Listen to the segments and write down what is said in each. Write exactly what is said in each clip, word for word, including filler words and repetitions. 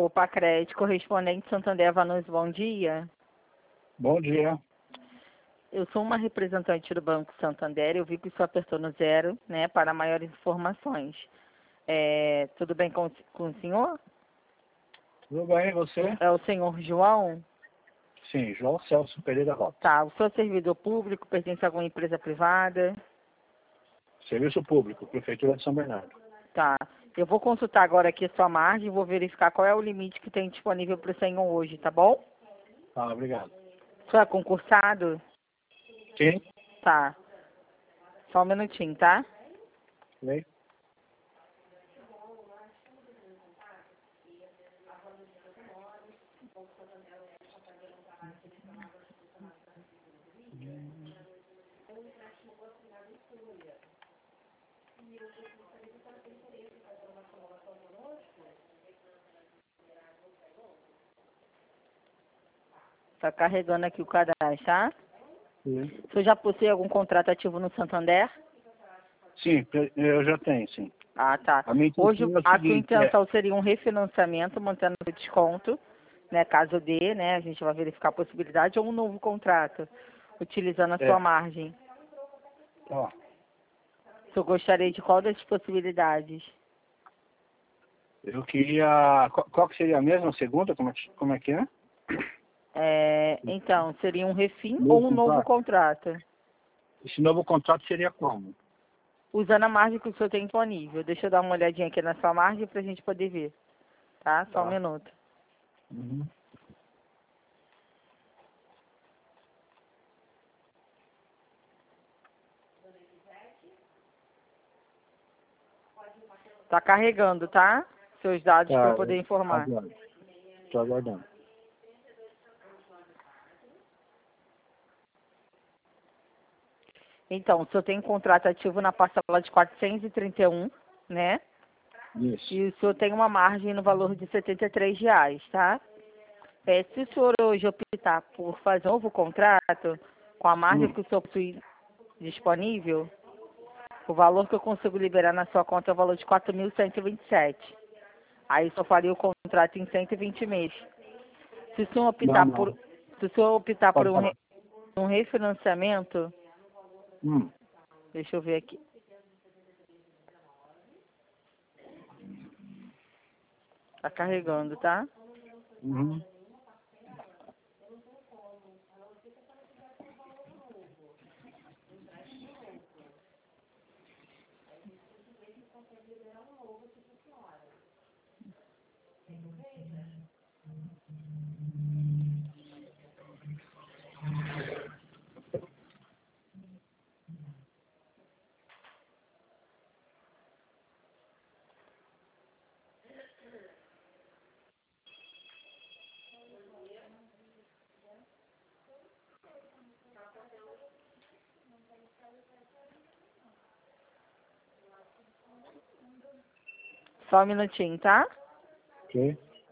senhor Pacred, correspondente Santander Vanucci, bom dia. Bom dia. Eu sou uma representante do Banco Santander, eu vi que o senhor apertou no zero, né, para maiores informações. É, tudo bem com, com o senhor? Tudo bem, você? É o senhor João? Sim, João Celso Pereira Rota. Tá, o senhor é servidor público, pertence a alguma empresa privada? Serviço Público, Prefeitura de São Bernardo. Tá, eu vou consultar agora aqui a sua margem, vou verificar qual é o limite que tem disponível para o senhor hoje, tá bom? Tá, obrigado. O senhor é concursado? Sim. Tá, só um minutinho, tá? Bem. Tá carregando aqui o cadastro, tá? Sim. O senhor já possui algum contrato ativo no Santander? Sim, eu já tenho, sim. Ah, tá. A minha Hoje intenção é o a sua seguinte, é... intenção seria um refinanciamento, mantendo o desconto, né? Caso dê, né? A gente vai verificar a possibilidade, ou um novo contrato, utilizando a é sua margem. ó, O senhor gostaria de qual das possibilidades? eu queria... Qual, qual que seria a mesma segunda? Como é, que- como é que é? É, então, seria um refim Novo ou um novo contrato? contrato? Esse novo contrato seria como? Usando a margem que o senhor tem disponível. Deixa eu dar uma olhadinha aqui na sua margem para a gente poder ver. Tá? Só um Tá. minuto. Uhum. Tá carregando, tá? Seus dados para eu Tá, poder informar. aguardo. Estou aguardando. Então, o senhor tem um contrato ativo na parcela de quatrocentos e trinta e um, né? Isso. E o senhor tem uma margem no valor de setenta e três reais, tá? É, se o senhor hoje optar por fazer um novo contrato, com a margem Hum. que o senhor possui disponível, o valor que eu consigo liberar na sua conta é o valor de quatro mil cento e vinte e sete. Aí só faria o contrato em cento e vinte meses. Se o senhor Não, optar por, não. se o senhor optar por Pode um, re- falar. um refinanciamento, Hum. deixa eu ver aqui. Tá carregando, tá? Uhum. Só um minutinho, tá? Ok.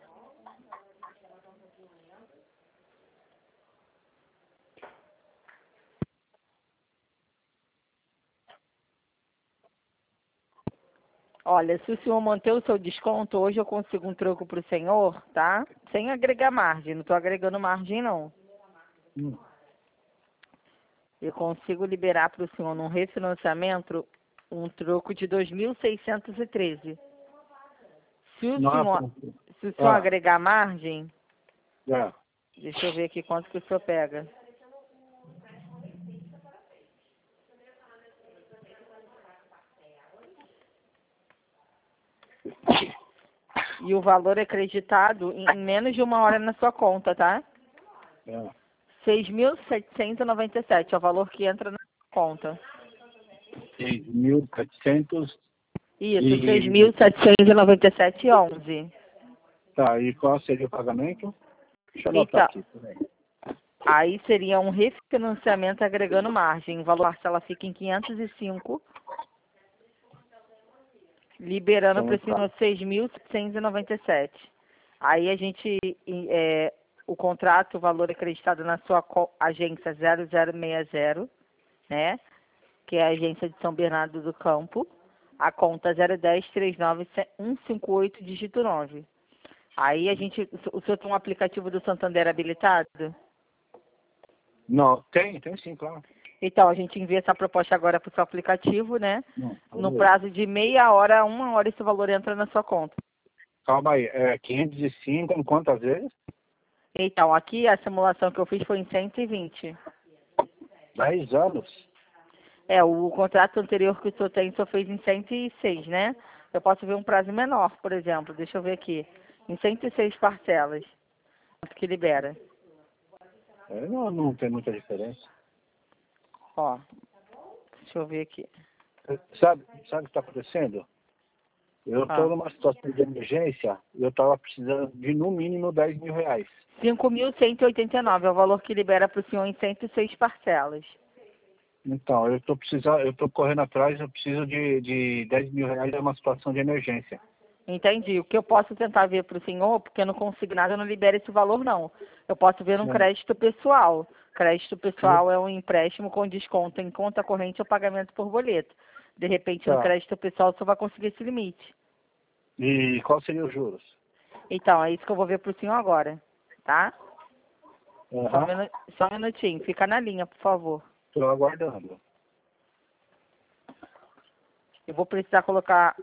Olha, se o senhor manter o seu desconto, hoje eu consigo um troco para o senhor, tá? Sem agregar margem, não estou agregando margem, não. Hum. Eu consigo liberar para o senhor num refinanciamento um troco de dois mil seiscentos e treze. Se o senhor, Nossa. se o senhor Ah, agregar margem, é. deixa eu ver aqui quanto que o senhor pega. E o valor é acreditado em menos de uma hora na sua conta, tá? É. seis mil setecentos e noventa e sete é o valor que entra na sua conta. seis mil setecentos Isso, seis e... mil setecentos e noventa e sete e onze. Tá, e qual seria o pagamento? Deixa eu anotar Então, aqui. Peraí. aí seria um refinanciamento agregando margem. O valor da parcela fica em quinhentos e cinco, liberando para Então, o tá. senhor seis mil setecentos e noventa e sete. Aí a gente, é, o contrato, o valor acreditado na sua co- agência zero zero seis zero, né? Que é a agência de São Bernardo do Campo. A conta zero um zero três nove um cinco oito dígito nove. Aí a gente, o senhor tem um aplicativo do Santander habilitado? Não, tem, tem sim, claro. Então, a gente envia essa proposta agora para o seu aplicativo, né? Não, No prazo de meia hora a uma hora esse valor entra na sua conta. calma aí, é quinhentos e cinco em quantas vezes? Então, aqui a simulação que eu fiz foi em cento e vinte. dez anos. É, o contrato anterior que o senhor tem, o senhor fez em cento e seis, né? Eu posso ver um prazo menor, por exemplo. Deixa eu ver aqui. Em cento e seis parcelas. Quanto que libera? É, não, não tem muita diferença. Ó, deixa eu ver aqui. Sabe, sabe o que está acontecendo? Eu estou Ah. numa situação de emergência e eu estava precisando de no mínimo dez mil reais. cinco mil cento e oitenta e nove é o valor que libera para o senhor em cento e seis parcelas. Então, eu estou precisando, eu estou correndo atrás, eu preciso de, de dez mil reais, é uma situação de emergência. Entendi. O que eu posso tentar ver para o senhor, porque no consignado eu não libera esse valor, não. Eu posso ver num Não. crédito pessoal. Crédito pessoal é um empréstimo com desconto em conta corrente ou pagamento por boleto. De repente, no Tá. crédito pessoal, você vai conseguir esse limite. E qual seria os juros? Então, é isso que eu vou ver para o senhor agora, tá? Uhum. Só, um minu... Só um minutinho. Fica na linha, por favor. Estou aguardando. Eu vou precisar colocar...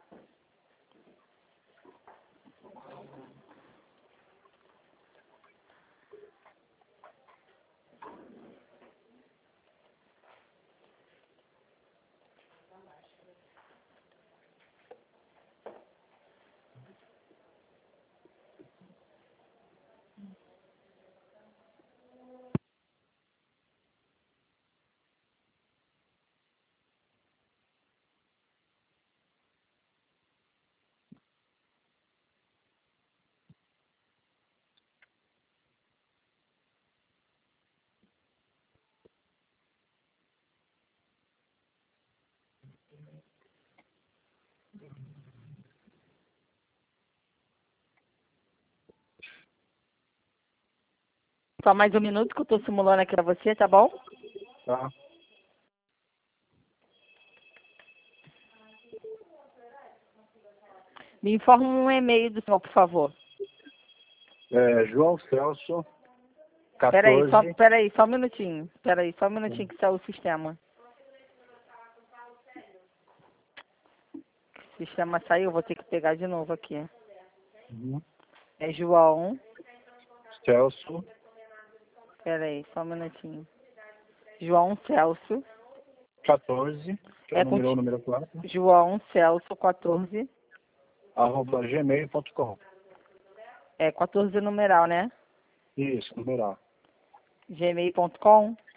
Só mais um minuto que eu estou simulando aqui para você, tá bom? Tá? Me informa um e-mail do senhor, por favor. É, João Celso, Peraí, só, quatorze. peraí, só um minutinho. Peraí, só um minutinho que saiu o sistema. O sistema saiu, vou ter que pegar de novo aqui. Uhum. É João. Celso, Peraí, só um minutinho. João Celso. quatorze, que é É o com número, o número quatro, João Celso quatorze. arroba gmail ponto com. É quatorze numeral, né? Isso, numeral. gmail ponto com.